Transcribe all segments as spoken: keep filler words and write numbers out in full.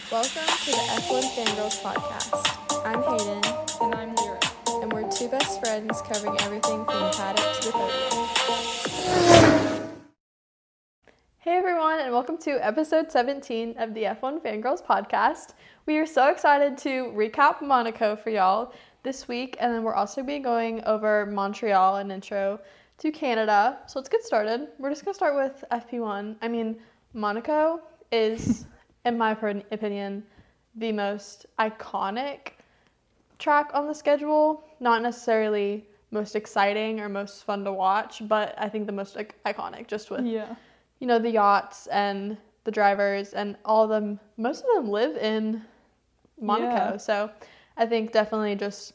Welcome to the F one Fangirls podcast. I'm Hayden. And I'm Lyra. And we're two best friends covering everything from the paddock to the podium. Hey everyone, and welcome to episode seventeen of the F one Fangirls podcast. We are so excited to recap Monaco for y'all this week, and then we're also be going over Montreal and intro to Canada. So let's get started. We're just going to start with F P one. I mean, Monaco is, in my opinion, the most iconic track on the schedule. Not necessarily most exciting or most fun to watch, but I think the most like, iconic, just with, yeah. you know, the yachts and the drivers and all of them. Most of them live in Monaco. Yeah. So I think definitely just,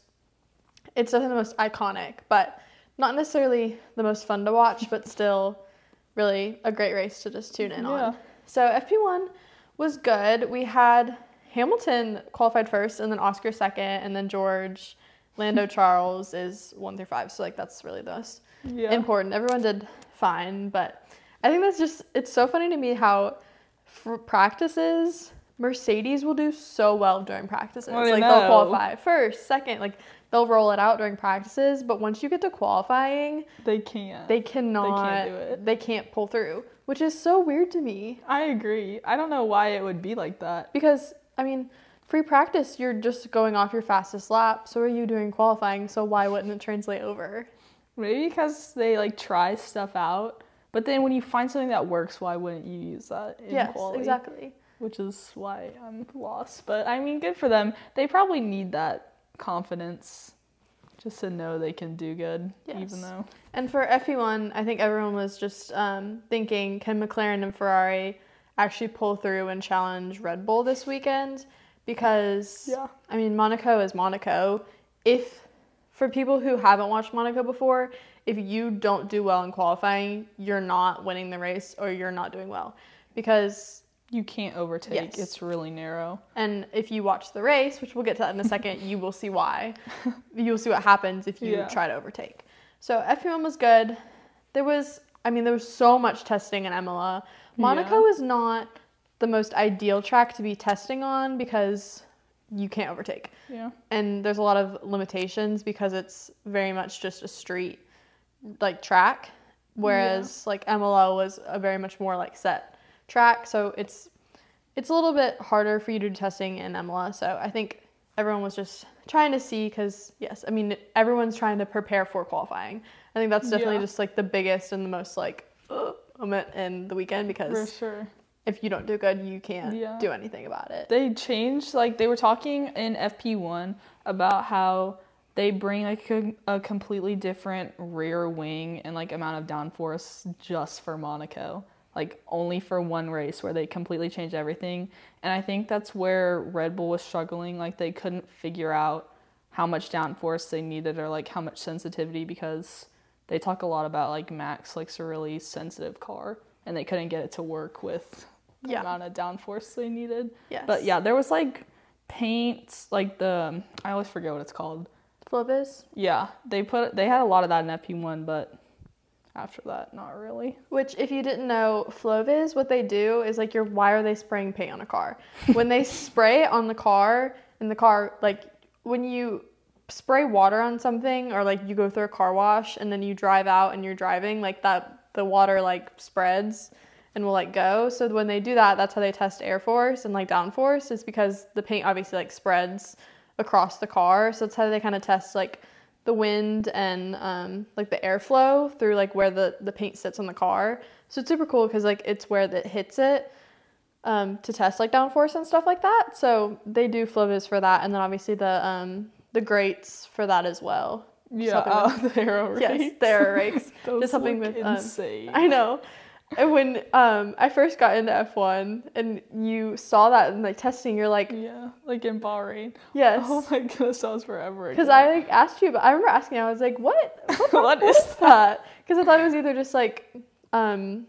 it's definitely the most iconic, but not necessarily the most fun to watch, but still really a great race to just tune in Yeah. on. So F P one was good. We had Hamilton qualified first, and then Oscar second, and then George, Lando Charles is one through five. So like that's really the most Yeah. important. Everyone did fine, but I think that's just, it's so funny to me how for practices, Mercedes will do so well during practices. I like know. they'll qualify first, second, like they'll roll it out during practices, but once you get to qualifying, They can't. they cannot, They can't do it. They can't pull through, which is so weird to me. I agree. I don't know why it would be like that. Because, I mean, free practice, you're just going off your fastest lap. So are you doing qualifying, so why wouldn't it translate over? Maybe because they like try stuff out, but then when you find something that works, why wouldn't you use that in Yes, quality? exactly. Which is why I'm lost. But I mean, good for them. They probably need that confidence just to know they can do good, Yes. even though. And for F one, I think everyone was just um, thinking, can McLaren and Ferrari actually pull through and challenge Red Bull this weekend? Because, Yeah. I mean, Monaco is Monaco. If, for people who haven't watched Monaco before, if you don't do well in qualifying, you're not winning the race or you're not doing well. Because, You can't overtake. Yes. It's really narrow. and if you watch the race, which we'll get to that in a second, you will see why. You'll see what happens if you Yeah. try to overtake. So F one was good. There was, I mean, there was so much testing in Imola. Monaco Yeah. is not the most ideal track to be testing on because you can't overtake. Yeah. And there's a lot of limitations because it's very much just a street like track, whereas like Imola was a very much more like set track. So it's it's a little bit harder for you to do testing in Imola. So I think everyone was just trying to see because, yes, I mean, everyone's trying to prepare for qualifying. I think that's definitely Yeah. just like the biggest and the most like uh, moment in the weekend For because sure. if you don't do good, you can't Yeah. do anything about it. They changed, like, they were talking in F P one about how they bring, like, a, a completely different rear wing and, like, amount of downforce just for Monaco. Like, only for one race where they completely changed everything. And I think that's where Red Bull was struggling. Like, they couldn't figure out how much downforce they needed or, like, how much sensitivity because they talk a lot about, like, Max likes a really sensitive car. And they couldn't get it to work with the Yeah. amount of downforce they needed. Yes. But yeah, there was like paint, like the, I always forget what it's called. Flovis, Yeah, they put, they had a lot of that in F P one, but after that, not really. which if you didn't know, Flovis, what they do is like, you're, why are they spraying paint on a car? When they spray it on the car, and the car, like when you spray water on something or like you go through a car wash and then you drive out and you're driving, like that, the water like spreads and will like go. So when they do that, that's how they test air force and like downforce, is because the paint obviously like spreads across the car. So that's how they kind of test like the wind and um, like the airflow through like where the, the paint sits on the car. So it's super cool because like it's where that hits it um, to test like downforce and stuff like that. So they do Flovis for that, and then obviously the um, the grates for that as well. Just Yeah, helping uh, with- the aero rakes. Yes, the aero rakes. Those Just helping look with um, insane. I know. And when um, I first got into F one and you saw that in like testing, you're like, Yeah, like in Bahrain. yes. Oh my goodness, that was forever ago. Because I like asked you, but I remember asking, I was like, what? What, What what is is that? Because I thought it was either just like um,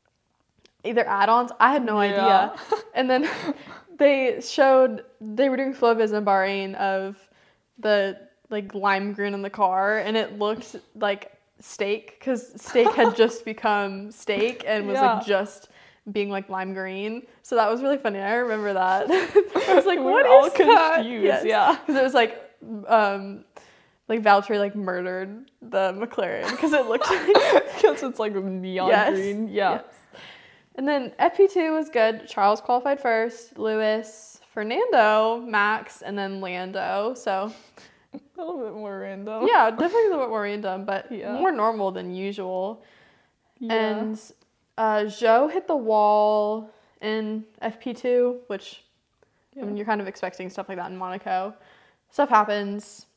either add-ons. I had no Yeah. idea. And then they showed, they were doing Flovis in Bahrain of the like lime green in the car, and it looked like steak because steak had just become steak and was Yeah. like just being like lime green. So that was really funny. I remember that. I was like, We what were all is that? confused, Yes. yeah. Because it was like, um, like Valtteri like murdered the McLaren because it looked like Because it's like neon yes, green. Yeah. yes. And then F P two was good. Charles qualified first, Lewis, Fernando, Max, and then Lando. So A little bit more random. yeah, definitely a little bit more random, but Yeah. more normal than usual. Yeah. And uh, Zhou hit the wall in F P two, which yeah. I mean, you're kind of expecting stuff like that in Monaco. Stuff happens.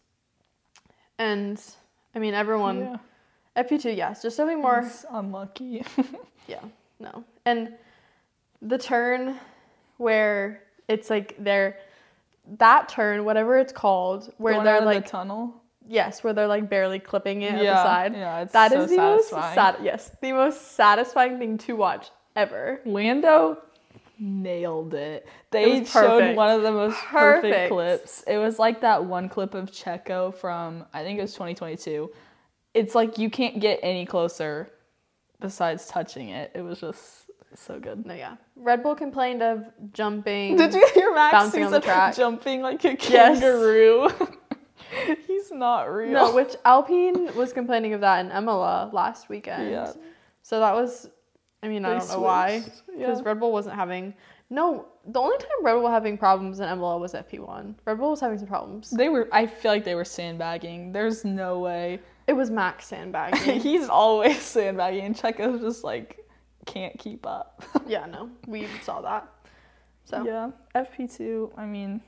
And I mean, everyone, yeah. F P two, yes, just something more. It's unlucky. Yeah, no. And the turn where it's like they're, that turn, whatever it's called, where The one they're out of like, the tunnel. yes, where they're like barely clipping it Yeah. at the side. Yeah, it's That so is the satisfying. most sad, yes, the most satisfying thing to watch ever. Lando nailed it. They was showed perfect. one of the most perfect. Perfect. clips. It was like that one clip of Checo from, I think it was twenty twenty-two. It's like you can't get any closer besides touching it. It was just so good. No, yeah. Red Bull complained of jumping. Did you hear Max Bouncing on the He's track. jumping like a Yes. kangaroo? He's not real. No, which Alpine was complaining of that in Imola last weekend. Yeah. So that was, I mean, I They don't know why. switched. Because Yeah. Red Bull wasn't having, no, the only time Red Bull was having problems in Imola was F P one. Red Bull was having some problems. They were. I feel like they were sandbagging. There's no way. It was Max sandbagging. He's always sandbagging, and Checo's just like can't keep up. Yeah, no, we saw that. So Yeah, F P two. I mean,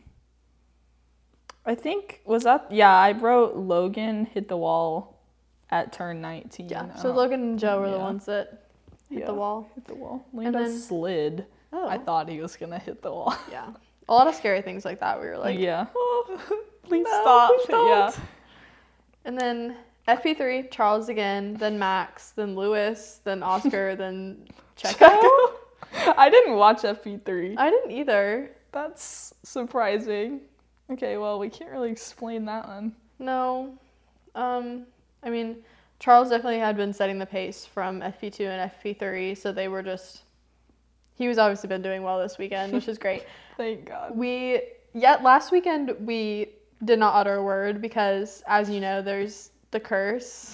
I think was that. Yeah, I wrote Logan hit the wall at turn nineteen. yeah. I So don't- Logan and Joe were the yeah. ones that hit Yeah. the wall. hit the wall. And Lando then- slid. Oh, I thought he was gonna hit the wall. yeah. A lot of scary things like that. We were like, yeah. oh, Please no, stop. please don't. Yeah. And then F P three, Charles again, then Max, then Lewis, then Oscar, then Checo. I didn't watch F P three. I didn't either. That's surprising. Okay, well, we can't really explain that one. No. Um, I mean, Charles definitely had been setting the pace from F P two and F P three, so they were just, he was obviously been doing well this weekend, which is great. Thank God. We, yet last weekend, we did not utter a word because, as you know, there's the curse,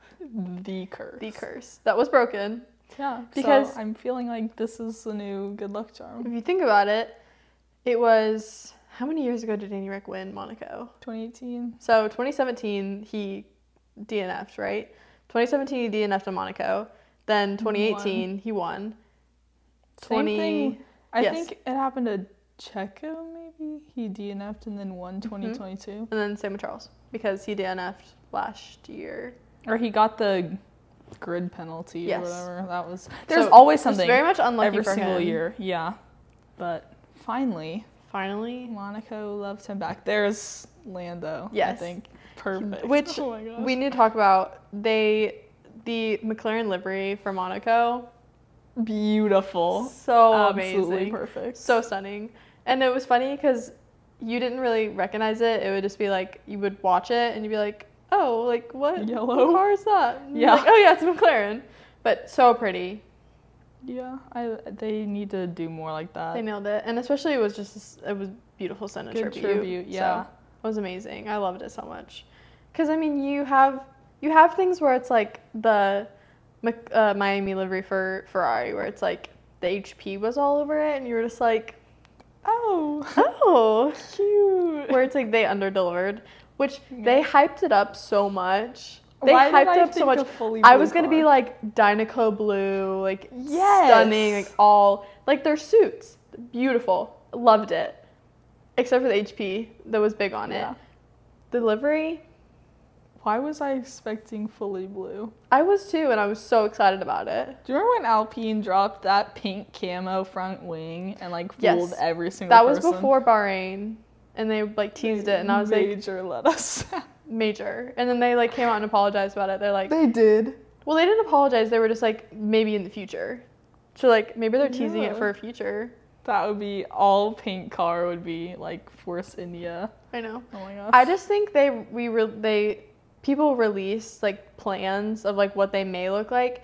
The curse. the curse that was broken. Yeah, Because- because I'm feeling like this is the new good luck charm. If you think about it, it was, how many years ago did Danny Rick win Monaco? twenty eighteen. So twenty seventeen, he D N F'd, right? twenty seventeen, he D N F'd in Monaco. Then twenty eighteen, he won. Same thing. I yes. think it happened to Checo, maybe? He D N F'd and then won twenty twenty-two. And then same with Charles, because he D N F'd last year. Or he got the grid penalty Yes. or whatever. That was. There's So, always it's something very much unlucky every for single him. year. Yeah. But finally, Finally. Monaco loved him back. There's Lando. I Yes. think. Perfect. Which oh my gosh. we need to talk about. They, the McLaren livery for Monaco, Beautiful. so Absolutely amazing. perfect. So stunning. And it was funny because you didn't really recognize it. It would just be like, you would watch it and you'd be like, oh, like what, Yellow? what car is that? And you're Yeah. like, oh yeah, it's a McLaren. But so pretty. Yeah, I they need to do more like that. They nailed it. And especially it was just, it was beautiful Senna Good tribute. tribute, yeah. So it was amazing. I loved it so much. Because I mean, you have, you have things where it's like the Mc- uh, Miami livery for Ferrari, where it's like the H P was all over it and you were just like, Oh, oh, cute. where it's like they underdelivered, which Yeah. they hyped it up so much. They Why did hyped I it up so think much. of fully I blue was gonna car? be like Dynaco blue, like Yes. stunning, like all like their suits, beautiful. Loved it, except for the H P that was big on Yeah. it. The livery, Why was I expecting fully blue? I was too, and I was so excited about it. Do you remember when Alpine dropped that pink camo front wing and like Yes. fooled every single That was person? before Bahrain, and they like teased it, and I was like Major let us. major, and then they like came out and apologized about it. They're like, They did. well, they didn't apologize. They were just like, maybe in the future. So, like, maybe they're teasing it Yeah. for a future. That would be all pink car would be like Force India. I know. Oh my gosh. I just think they, we, re- they, people release, like, plans of, like, what they may look like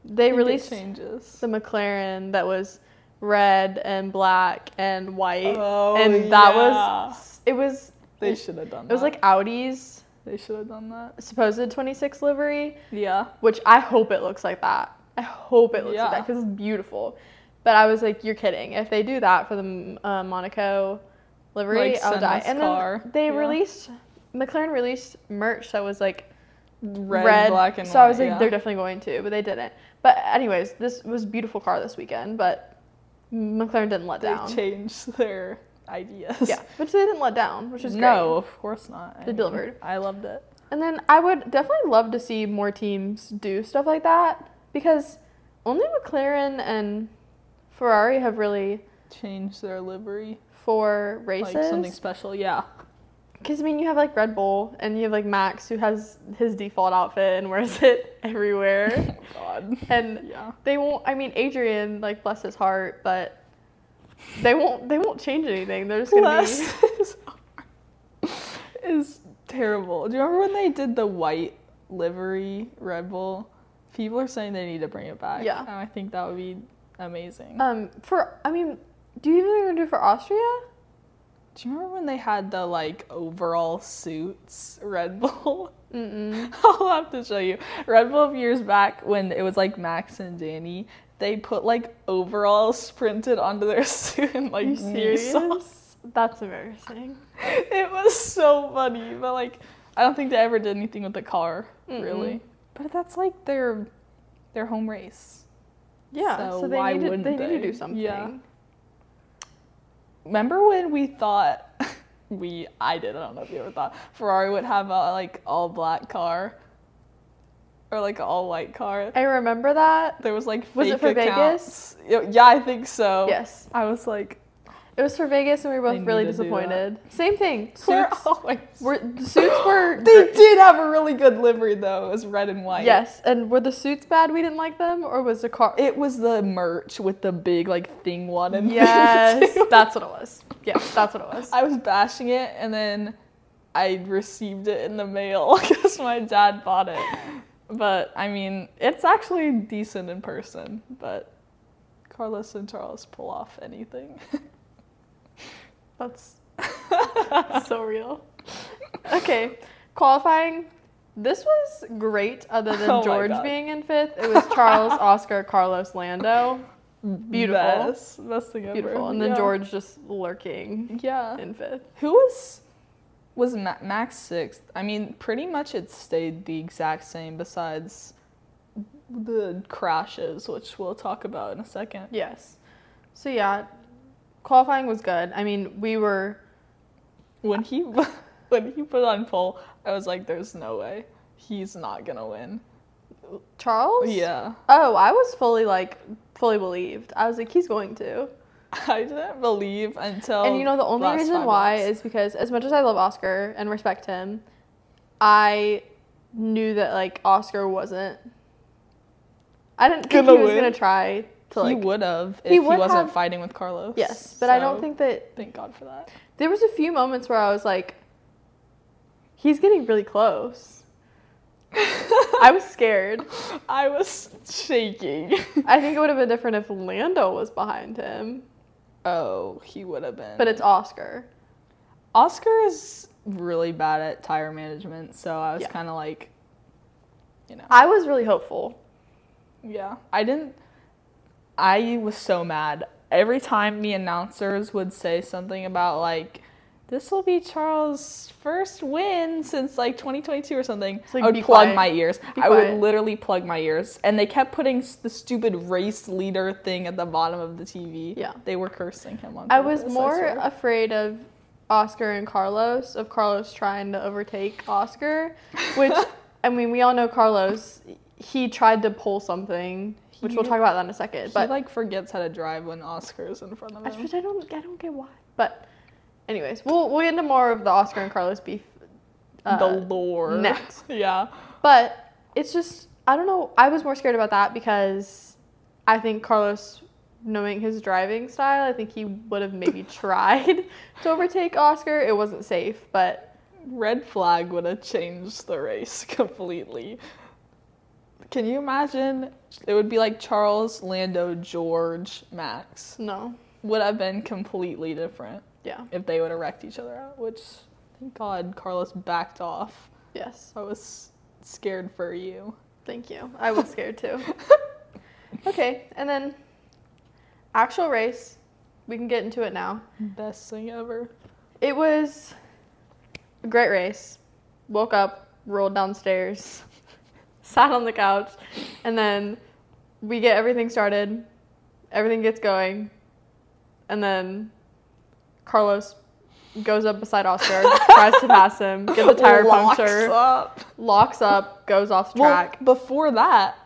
they think it released changes. the McLaren that was red and black and white, Oh, and that yeah. was it was They it, should have done it that. was like Audi's They should have done that. supposed twenty-six livery, Yeah. which I hope it looks like that. I hope it looks Yeah. like that because it's beautiful. But I was like, you're kidding. If they do that for the uh, Monaco livery, Like, I'll send die. us And car. then they Yeah. released, McLaren released merch that was like Red, red. black, and so white. I was like, yeah. they're definitely going to, but they didn't. But anyways, this was a beautiful car this weekend, but McLaren didn't let They down. changed their ideas. Yeah, which they didn't let down, which is great. No, of course not. I They mean, delivered. I loved it. And then I would definitely love to see more teams do stuff like that because only McLaren and Ferrari have really Change their livery. for races. Like something special. Yeah. Because I mean, you have like Red Bull and you have like Max who has his default outfit and wears it everywhere. Oh God. And Yeah. they won't. I mean, Adrian, like bless his heart, but they won't. They won't change anything. They're just gonna Bless be. his heart is terrible. Do you remember when they did the white livery Red Bull? People are saying they need to bring it back. Yeah. And I think that would be amazing. Um. For I mean, do you even gonna do it for Austria? Do you remember when they had the like overall suits Red Bull? Mm-mm. I'll have to show you. Red Bull a few years back when it was like Max and Danny, they put like overalls printed onto their suit and like Are you meat serious? sauce. That's embarrassing. It was so funny, but like I don't think they ever did anything with the car, Mm-mm. really. But that's like their their home race. Yeah. So So, they why need to. wouldn't They, need to they? do something. Yeah. Remember when we thought we I did, I don't know if you ever thought Ferrari would have a like all black car or like an all white car? I remember that. There was like Was fake it for accounts. Vegas? Yeah, I think so. Yes. I was like, It was for Vegas, and we were They both really need to do disappointed. Same thing. we're Suits always. were the suits were. They did have a really good livery though. It was red and white. Yes, and were the suits bad? We didn't like them, or was the car? It was the merch with the big like thing one and Yes, that's what it was. Yes, that's what it was. I was bashing it and then I received it in the mail because my dad bought it. But I mean, it's actually decent in person. But Carlos and Charles pull off anything. That's so real. Okay, qualifying. This was great, other than Oh my George God. being in fifth. It was Charles, Oscar, Carlos, Lando. Beautiful. Best, best thing ever. Beautiful. And then Yeah. George just lurking Yeah. in fifth. Who was was Ma- Max sixth? I mean, pretty much it stayed the exact same besides the crashes, which we'll talk about in a second. Yes. So yeah, qualifying was good. I mean, we were When he when he put on pole, I was like, "There's no way he's not gonna win." Charles? Yeah, Oh, I was fully like fully believed. I was like, he's going to. I didn't believe until. And you know the only last reason five why laps. is because as much as I love Oscar and respect him, I knew that like Oscar wasn't. I didn't think Gonna he was win? gonna try to like. he would have if he he, would wasn't have- fighting with Carlos. Yes, but I don't So, think that Thank God for that. there was a few moments where I was like, he's getting really close. I was scared. I was shaking. I think it would have been different if Lando was behind him, Oh, he would have been. but it's Oscar. Oscar is really bad at tire management, so I was Yeah. kind of like, you know. I was really hopeful. Yeah, I didn't. I was so mad. Every time the announcers would say something about, like, this will be Charles' first win since, like, twenty twenty-two or something, like, I would be plug quiet. my ears. Be I would quiet. literally plug my ears. And they kept putting s- the stupid race leader thing at the bottom of the T V. Yeah. They were cursing him on I was purpose, more swear. afraid of Oscar and Carlos, of Carlos trying to overtake Oscar, which, I mean, we all know Carlos, he tried to pull something, which we'll He- talk about that in a second, He, but like, forgets how to drive when Oscar's in front of I him. just, I don't, I don't get why. But anyways, we'll, we'll get into more of the Oscar and Carlos beef uh, the lore. next. Yeah. But it's just, I don't know, I was more scared about that because I think Carlos, knowing his driving style, I think he would have maybe tried to overtake Oscar. It wasn't safe, but Red flag would have changed the race completely. Can you imagine? It would be like Charles, Lando, George, Max. No. Would have been completely different. Yeah. If they would have wrecked each other out, which, thank God, Carlos backed off. Yes. I was scared for you. Thank you. I was scared too. Okay, and then actual race. We can get into it now. Best thing ever. It was a great race. Woke up, rolled downstairs, sat on the couch, and then we get everything started. Everything gets going. And then Carlos goes up beside Oscar, tries to pass him, gets a tire locks puncture, up. locks up, goes off the track. Well, before that,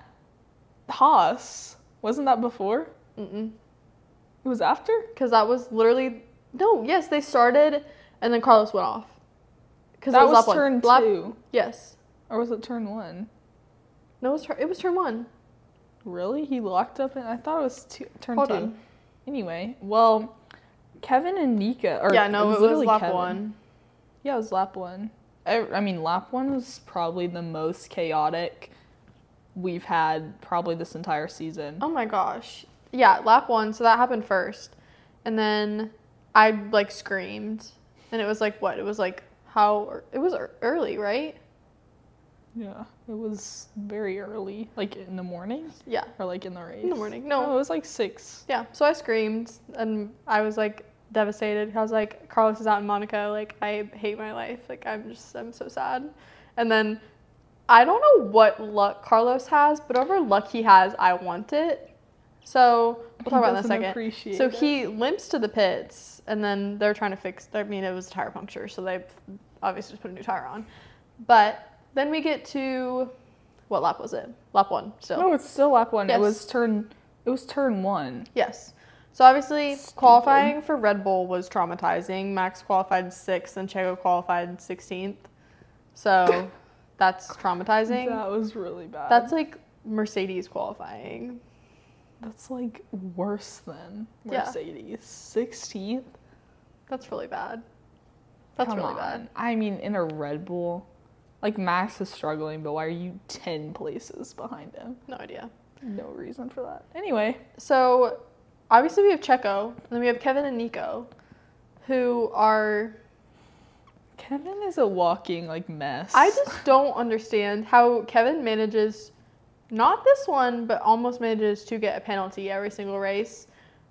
Haas. Wasn't that before? Mm-mm. It was after? Because that was literally... No, yes, they started, and then Carlos went off. Because That it was, was lap turn one. Lap- two. Yes. Or was it turn one? No, it was, tur- it was turn one. Really? He locked up and I thought it was two, turn Hold two. on. Anyway, well, Kevin and Nika... Or Yeah, no, it was, literally lap Kevin. one. Yeah, it was lap one. I, I mean, lap one was probably the most chaotic we've had probably this entire season. Oh my gosh. Yeah, lap one, so that happened first. And then I, like, screamed. And it was like, what? It was like, how... It was ear- early, right? Yeah, it was very early. Like in the morning? Yeah, Or like in the race? in the morning. No. No, it was like six. Yeah, so I screamed, and I was, like, devastated. I was like, Carlos is out in Monaco. Like, I hate my life. Like, I'm just, I'm so sad. And then, I don't know what luck Carlos has, but whatever luck he has, I want it. So, we'll talk about that in a Doesn't second. appreciate So it. he limps to the pits, and then they're trying to fix, I mean, it was a tire puncture, so they obviously just put a new tire on. But then we get to, what lap was it? Lap one, still. No, it's still lap one. Yes. It was turn. It was turn one. Yes. So obviously, Stupid. qualifying for Red Bull was traumatizing. Max qualified sixth and Checo qualified sixteenth. So that's traumatizing. That was really bad. That's like Mercedes qualifying. That's like worse than Yeah. Mercedes. sixteenth? That's really bad. That's Come really on. bad. I mean, in a Red Bull, like Max is struggling, but why are you ten places behind him? No idea. No reason for that. Anyway. So obviously we have Checo, and then we have Kevin and Nico, who are... Kevin is a walking like mess. I just don't understand how Kevin manages, not this one, but almost manages to get a penalty every single race.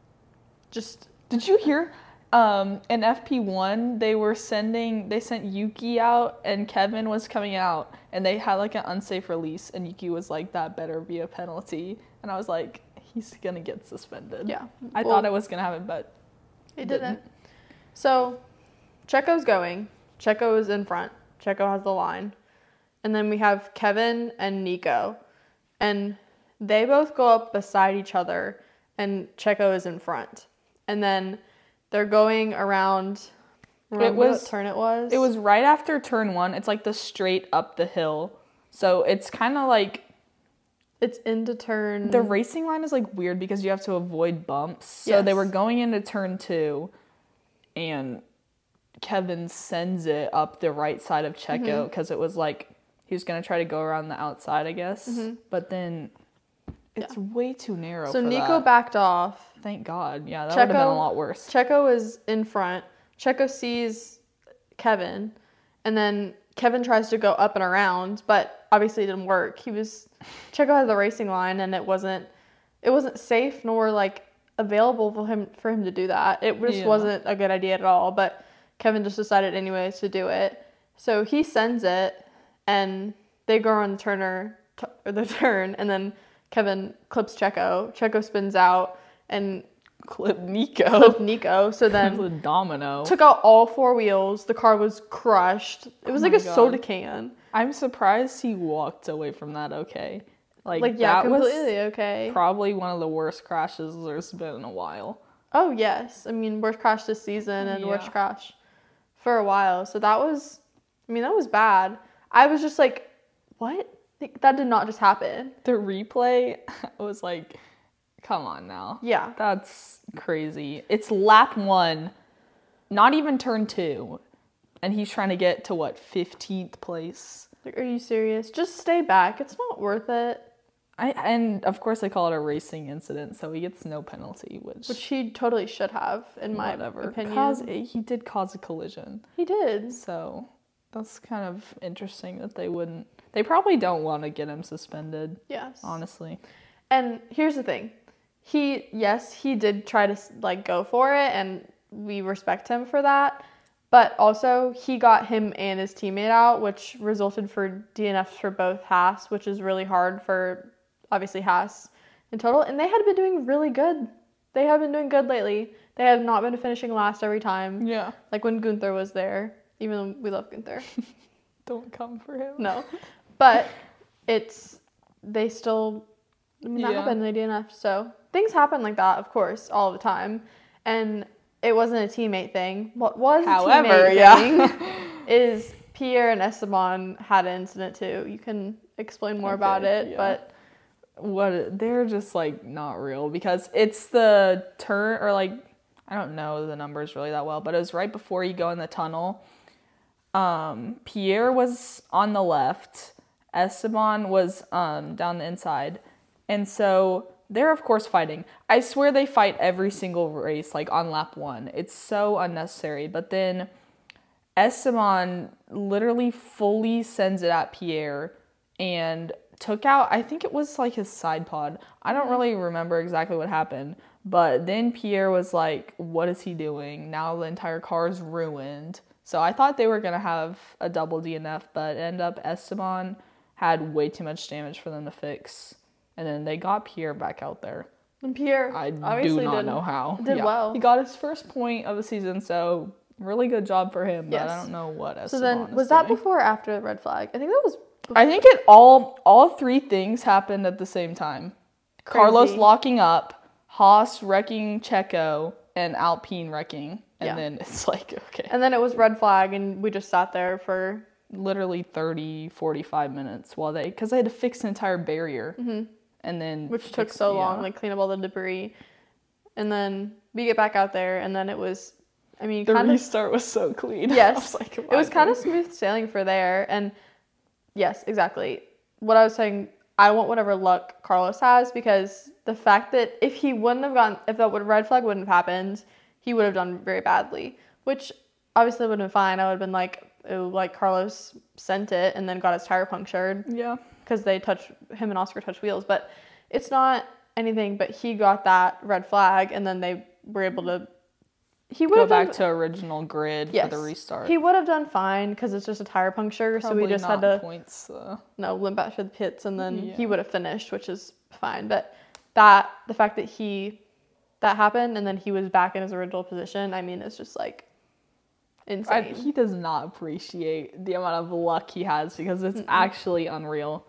Just, Did you hear? Um, in F P one, they were sending, they sent Yuki out and Kevin was coming out and they had like an unsafe release and Yuki was like, that better be a penalty. And I was like, he's gonna get suspended. yeah. I Well, thought it was gonna happen, but it didn't. didn't. So, Checo's going. Checo is in front. Checo has the line. And then we have Kevin and Nico. And they both go up beside each other and Checo is in front. And then they're going around. Remember was- what turn it was? it was right after turn one. It's like the straight up the hill. So it's kind of like It's into turn. the racing line is like weird because you have to avoid bumps. So they Yes. were going into turn two and Kevin sends it up the right side of Checo because it was like he was going to try to go around the outside, I guess. But then it's way too narrow So for Nico that. backed off. Thank God. Yeah, that would have been a Checo- lot worse. Checo is in front. Checo sees Kevin, and then Kevin tries to go up and around, but obviously it didn't work. He was Checo had the racing line, and it wasn't it wasn't safe nor like available for him for him to do that. It just Yeah. wasn't a good idea at all. But Kevin just decided anyways to do it. So he sends it, and they go on the turner t- or the turn, and then Kevin clips Checo. Checo spins out and Clip Nico. clipped Nico. So That was then a domino. took out all four wheels. The car was crushed. It was Oh like my a God. soda can. I'm surprised he walked away from that okay. Like, Like, yeah, that was completely okay. probably one of the worst crashes there's been in a while. Oh, yes. I mean, worst crash this season and worst Yeah. crash for a while. So that was, I mean, that was bad. I was just like, what? Like, that did not just happen. The replay was like, come on now. Yeah. That's crazy. It's lap one, not even turn two. And he's trying to get to what, fifteenth place? Like, are you serious? Just stay back. It's not worth it. I and of course they call it a racing incident, so he gets no penalty, which Which he totally should have, in my whatever. opinion. Cause he did cause a collision. He did. So that's kind of interesting that they wouldn't. They probably don't want to get him suspended. Yes. Honestly. And here's the thing. He, yes, he did try to, like, go for it, and we respect him for that. But also, he got him and his teammate out, which resulted for D N Fs for both Haas, which is really hard for, obviously, Haas in total. And they had been doing really good. They have been doing good lately. They have not been finishing last every time. Yeah. Like when Gunther was there, even though we love Gunther. Don't come for him. No. But it's, they still, I mean, that Yeah. happened in the D N F. So things happen like that, of course, all the time. And it wasn't a teammate thing. What was However, a teammate yeah. thing is Pierre and Esteban had an incident too. You can explain more Okay, about it, yeah. but What they're just like not real because it's the turn or like I don't know the numbers really that well, but it was right before you go in the tunnel. Um, Pierre was on the left, Esteban was um down the inside, and so they're of course fighting. I swear they fight every single race like on lap one. It's so unnecessary, but then Esteban literally fully sends it at Pierre and took out, I think it was like his side pod. I don't really remember exactly what happened, but then Pierre was like, what is he doing? Now the entire car is ruined. So I thought they were going to have a double D N F, but end up Esteban had way too much damage for them to fix. And then they got Pierre back out there. and Pierre I obviously do not did, know how. did Yeah. well. He got his first point of the season, so really good job for him, but Yes. I don't know what Esteban So then, is was that doing. before or after the red flag? I think that was I think it all all three things happened at the same time. Crazy. Carlos locking up, Haas wrecking Checo, and Alpine wrecking. And Yeah. then it's like, okay. And then it was red flag, and we just sat there for Literally thirty, forty-five minutes while they, because they had to fix an entire barrier. Mm-hmm. And then. which took fix- so yeah. long, like clean up all the debris. And then we get back out there, and then it was, I mean, The kind of, restart was so clean. yes, I was like, it was "Why kind of not?" smooth sailing for there. And yes, exactly. What I was saying, I want whatever luck Carlos has, because the fact that if he wouldn't have gotten, if that would, red flag wouldn't have happened, he would have done very badly, which obviously would have been fine. I would have been like, oh, like Carlos sent it and then got his tire punctured. Yeah. Because they touch him and Oscar touch wheels, but it's not anything. But he got that red flag, and then they were able to. He would Go have back done, to original grid yes, for the restart. He would have done fine because it's just a tire puncture, Probably so we just not had to points. Uh, no limp back to the pits, and then Yeah. he would have finished, which is fine. But that the fact that he that happened and then he was back in his original position, I mean, it's just like I, insane. he does not appreciate the amount of luck he has because it's actually unreal.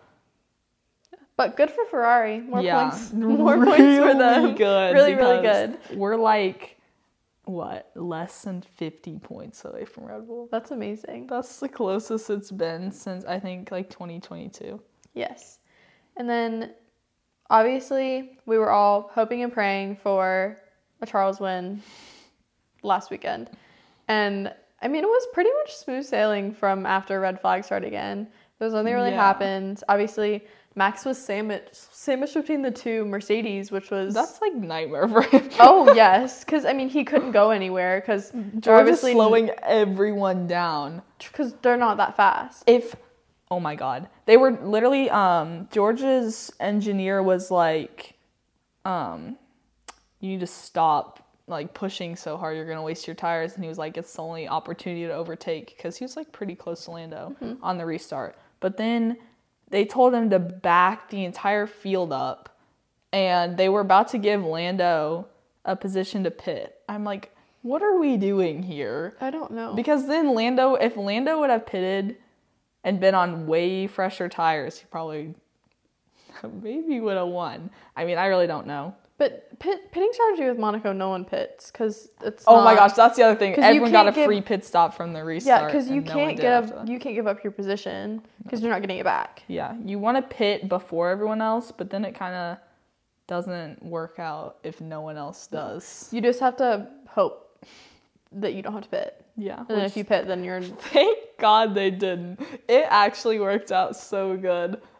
But good for Ferrari. More yeah, points. More points for them. Really good. Really, really because good. We're like, what, less than fifty points away from Red Bull. That's amazing. That's the closest it's been since I think like twenty twenty-two. Yes. And then obviously we were all hoping and praying for a Charles win last weekend. And I mean, it was pretty much smooth sailing from after red flag started again. There was nothing really Yeah. happened. Obviously, Max was sandwiched, sandwiched between the two Mercedes, which was... That's like nightmare for him. Oh, yes. Because, I mean, he couldn't go anywhere because George is slowing everyone down. Because they're not that fast. If oh my god, they were literally um George's engineer was like um you need to stop like pushing so hard, you're gonna waste your tires, and he was like, it's the only opportunity to overtake, because he was like pretty close to Lando mm-hmm. on the restart. But then they told him to back the entire field up, and they were about to give Lando a position to pit. I'm like, what are we doing here? I don't know. Because then Lando, if Lando would have pitted and been on way fresher tires, he probably maybe would have won. I mean, I really don't know. But pit, pitting strategy with Monaco, no one pits because it's. Oh not, my gosh, that's the other thing. 'cause you Everyone got a can't free give- pit stop from the restart. Yeah, because you and no one can't did get after up. that. You can't give up your position because you're not getting it back. Yeah, you want to pit before everyone else, but then it kind of doesn't work out if no one else does. You just have to hope that you don't have to pit. Yeah. And then if you pit, then you're. Thank God they didn't. It actually worked out so good.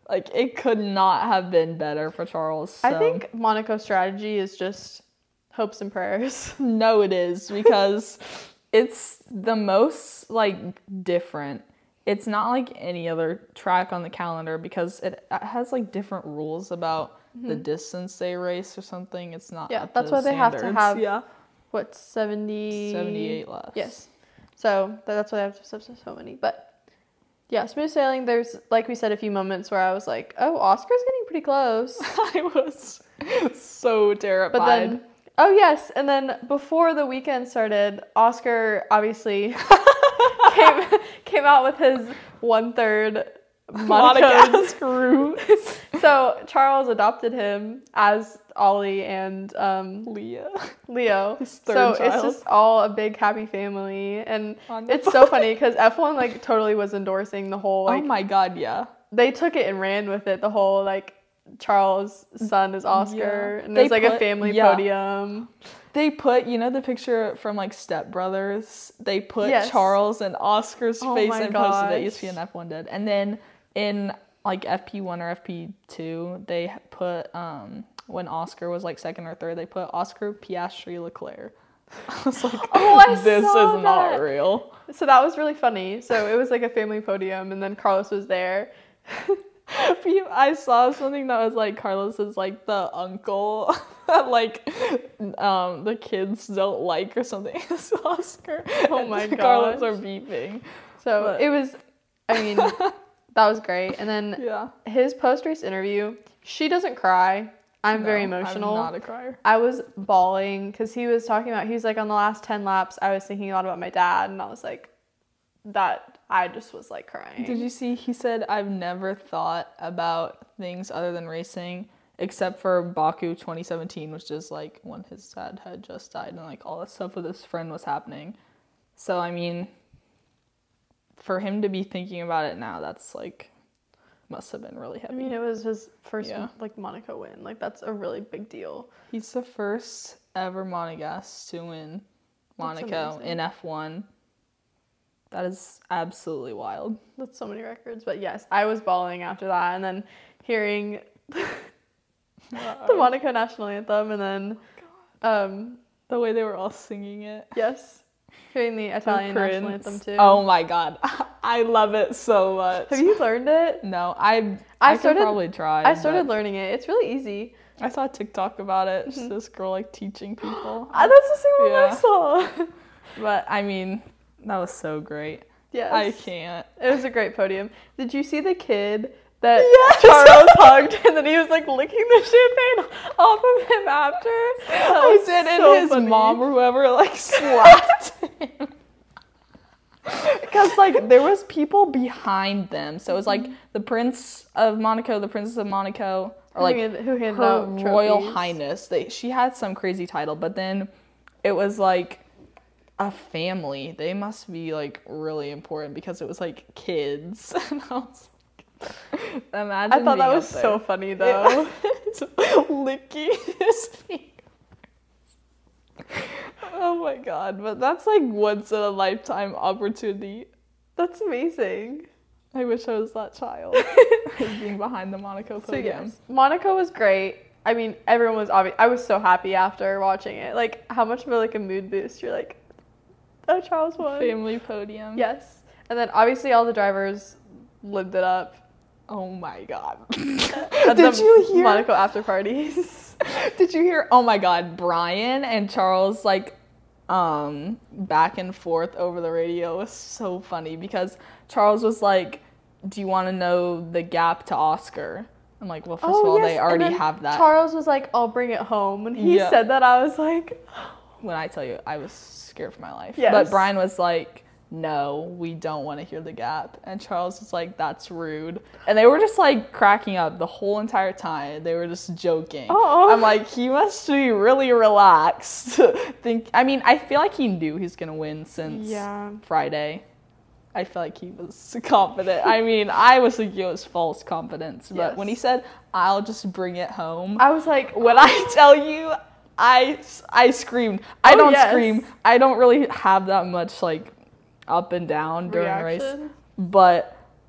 Like, it could not have been better for Charles. So. I think Monaco's strategy is just hopes and prayers. No, it is, because it's the most, like, different. It's not like any other track on the calendar because it has, like, different rules about mm-hmm. the distance they race or something. It's not Yeah, that's why they standards. have to have, yeah. what, seventy? seventy-eight laps. Yes. So that's why they have to have so many. But, yeah, smooth sailing, there's, like we said, a few moments where I was like, oh, Oscar's getting pretty close. I was so terrified. But then, oh, yes, and then before the weekend started, Oscar obviously came, came out with his one-third Monaco route. So Charles adopted him as Ollie and um, Leo. Leo. His third so child. It's just all a big happy family, and On it's so funny because F one like totally was endorsing the whole like. Oh my God! Yeah. They took it and ran with it. The whole like Charles' son is Oscar, yeah. and there's they like put, a family yeah. podium. They put, you know, the picture from like Step Brothers. They put yes. Charles and Oscar's oh face my and gosh. posted it. E S P N F one did, and then in like F P one or F P two, they put um when Oscar was like second or third, they put Oscar Piastri Leclerc. I was like, oh, I this saw is that. not real. So that was really funny. So it was like a family podium, and then Carlos was there. I saw something that was like Carlos is like the uncle that like um the kids don't like or something. It's Oscar. Oh my god. Carlos are beeping. So but. it was, I mean, that was great. And then yeah. his post-race interview, she doesn't cry. I'm no, very emotional. I'm not a crier. I was bawling because he was talking about, he was like, on the last ten laps, I was thinking a lot about my dad. And I was like, that, I just was like crying. Did you see, he said, I've never thought about things other than racing, except for Baku twenty seventeen, which is like when his dad had just died and like all that stuff with his friend was happening. So, I mean, for him to be thinking about it now, that's like, must have been really heavy. I mean, it was his first yeah. like Monaco win. Like, that's a really big deal. He's the first ever Monegasque to win Monaco in F one. That is absolutely wild. That's so many records. But yes, I was bawling after that. And then hearing the Monaco national anthem. And then, um, the way they were all singing it. Yes. Hearing the Italian the national anthem too. Oh my god. I love it so much. Have you learned it? No, I I, I started, could probably try. I started learning it. It's really easy. I saw a TikTok about it. Mm-hmm. This girl like teaching people. Ah, that's the same one Yeah. I saw. But I mean, that was so great. Yes. I can't. It was a great podium. Did you see the kid that Yes. Charles hugged and then he was like licking the champagne off of him after? That I was did, so and his funny. mom or whoever like slapped him. Because like there was people behind them, so it was like the Prince of Monaco, the Princess of Monaco, or like who handed, who handed her out Royal trophies. Highness. They she had some crazy title, but then it was like a family. They must be like really important because it was like kids. And I was like, imagine. I thought that being was up so there. funny though. Licking his fingers. Oh my god, but that's like once in a lifetime opportunity. That's amazing. I wish I was that child. Being behind the Monaco So podium. yes, Monaco was great. I mean, everyone was obvious. I was so happy after watching it. Like, how much of a, like a mood boost. You're like, oh, Charles won. Family podium. Yes. And then obviously all the drivers lived it up. Oh my god. At Did the you hear? Monaco after parties? Did you hear? Oh my god, Brian and Charles like um back and forth over the radio was so funny because Charles was like, do you want to know the gap to Oscar? I'm like, well, first oh, of all, yes. they And already then have that. Charles was like, I'll bring it home. When he Yeah. said that, I was like, When I tell you, I was scared for my life. Yes. But Brian was like, no, we don't want to hear the gap. And Charles was like, that's rude. And they were just like cracking up the whole entire time. They were just joking. Oh. I'm like, he must be really relaxed. Think. I mean, I feel like he knew he was going to win since Yeah. Friday. I feel like he was confident. I mean, I was thinking it was false confidence. But Yes. when he said, I'll just bring it home. I was like, When I tell you, I, I screamed. I Oh, don't yes. scream. I don't really have that much, like, up and down during a race. reaction. But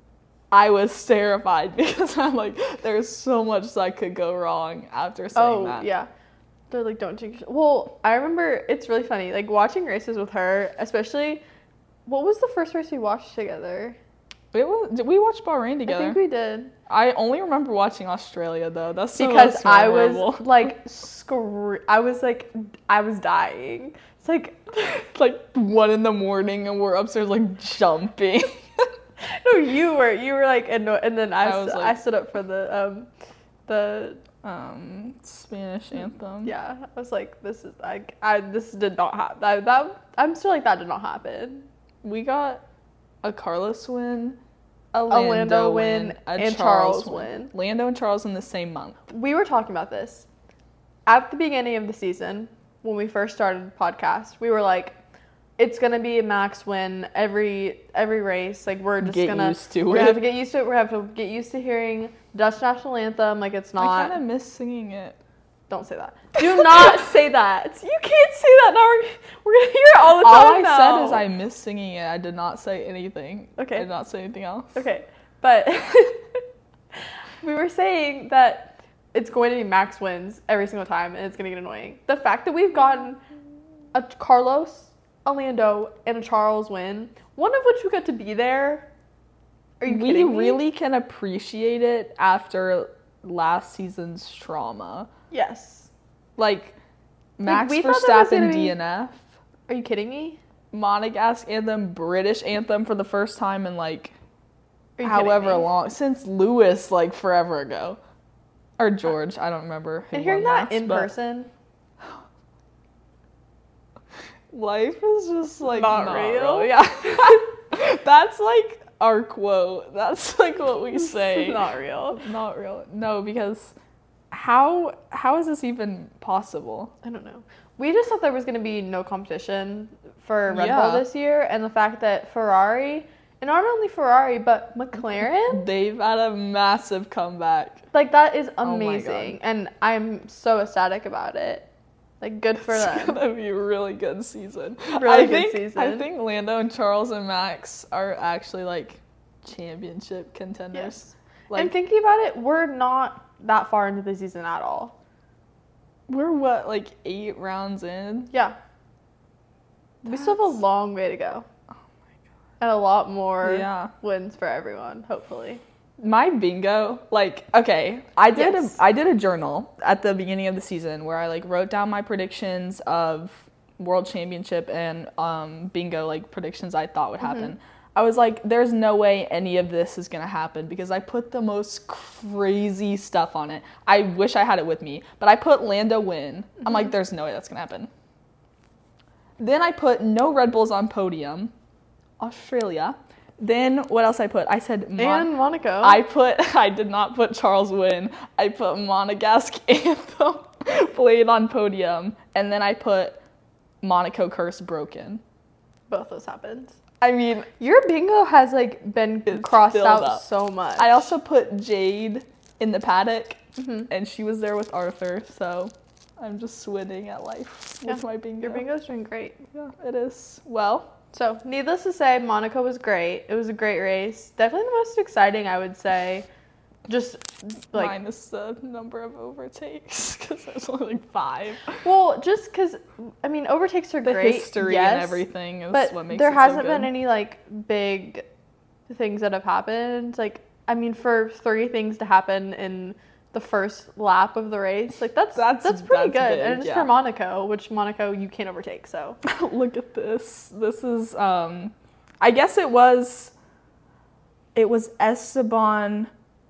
I was terrified because I'm like, there's so much that could go wrong after saying Oh, that. yeah. They're like, don't jinx. Well, I remember, it's really funny, like, watching races with her, especially, what was the first race we watched together? It was, did we watched Bahrain together? I think we did. I only remember watching Australia, though. That's so Because most I was, memorable. like, scre- I was, like, I was dying. It's like, It's like one in the morning and we're upstairs, like, jumping. no, you were, you were, like, and, and then I, I I, was, st- like- I stood up for the, um, the, Um, Spanish anthem. yeah, I was like, this is, like, I, this did not happen. That, that, I'm still like, that did not happen. We got a Carlos win, a Lando Lando, win, win, a and Charles, Charles win. Lando and Charles in the same month. We were talking about this at the beginning of the season when we first started the podcast. We were like, it's gonna be a Max win every every race. Like we're just Get gonna used to we're it. gonna have to get used to it. We're gonna have to get used to hearing Dutch national anthem. Like it's I not. kind of miss singing it. Don't say that. Do not say that. You can't say that. Now we're we're gonna hear it all the All time. I now. said is I miss singing it. I did not say anything. Okay. I did not say anything else. Okay, but we were saying that it's going to be Max wins every single time, and it's going to get annoying. The fact that we've gotten a Carlos, a Lando, and a Charles win, one of which we got to be there. Are you we kidding me? really can appreciate it after last season's trauma. Yes. Like, Max we thought that was Verstappen gonna be- D N F, Are you kidding me? Monegasque anthem, British anthem for the first time in like Are you kidding however me? long, since Lewis, like forever ago. Or George, I don't remember. who And hearing won that Max, in but person, life is just like not, not, real. real. Yeah. That's like our quote. That's like what we say. not real. Not real. No, because how how is this even possible? I don't know. We just thought there was going to be no competition for Red Yeah. Bull this year, and the fact that Ferrari, and not only Ferrari, but McLaren, They've had a massive comeback. like that is Oh my amazing, and I'm so ecstatic about it. Like, good for It's them. gonna be a really good season. Really I good think, season. I think Lando and Charles and Max are actually like championship contenders. Yes. Like And thinking about it, we're not that far into the season at all. we're what, like eight rounds in? Yeah. We still have a That's- long way to go. And a lot more Yeah. wins for everyone, hopefully. My bingo, like, okay, I did Yes. a I did a journal at the beginning of the season where I like wrote down my predictions of world championship and um bingo, like predictions I thought would happen. I was like, there's no way any of this is gonna happen because I put the most crazy stuff on it. I wish I had it with me, but I put Lando win. I'm like, there's no way that's gonna happen. Then I put no Red Bulls on podium, Australia. Then what else I put? I said Mon- And Monaco. I put, I did not put Charles win. I put Monegasque anthem played on podium. And then I put Monaco curse broken. Both those happened. I mean, Your bingo has like been It's crossed filled out up. so much. I also put Jade in the paddock Mhm. and she was there with Arthur. So I'm just winning at life Yeah, with my bingo. Your bingo's doing great. Yeah, it is. Well, So, needless to say, Monaco was great. It was a great race. Definitely the most exciting, I would say. Just like, minus the number of overtakes because there's only like five. well, just because I mean, overtakes are The great. history yes, and everything is but what makes there it so hasn't good. been any like big things that have happened. Like, I mean, for three things to happen in the first lap of the race, like that's that's, That's- pretty that's good, big, and it's yeah. for Monaco, which Monaco you can't overtake. So Look at this. This is um I guess it was it was Esteban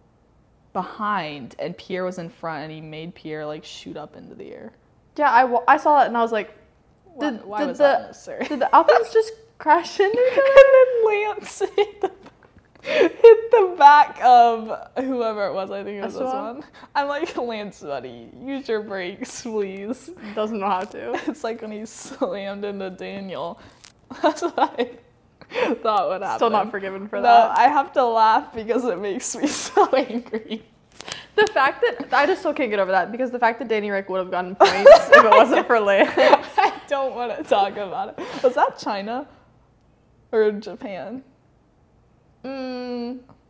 behind and Pierre was in front and he made Pierre like shoot up into the air. yeah, I, wa- I saw it and I was like, Why, Did- why did was the- that necessary? did the Alpines just crash into each other? And then Lance hit the, hit the back of whoever it was. I think it was this Esteban? one. I'm like, Lance, buddy, use your brakes, please. Doesn't know how to. It's like when he slammed into Daniel. That's what I thought would happen. Still not forgiven for no, that. I have to laugh because it makes me so angry. The fact that I just still can't get over that because the fact that Danny Rick would have gotten points if it wasn't for Lance. I don't want to talk about it. Was that China or Japan? Mm,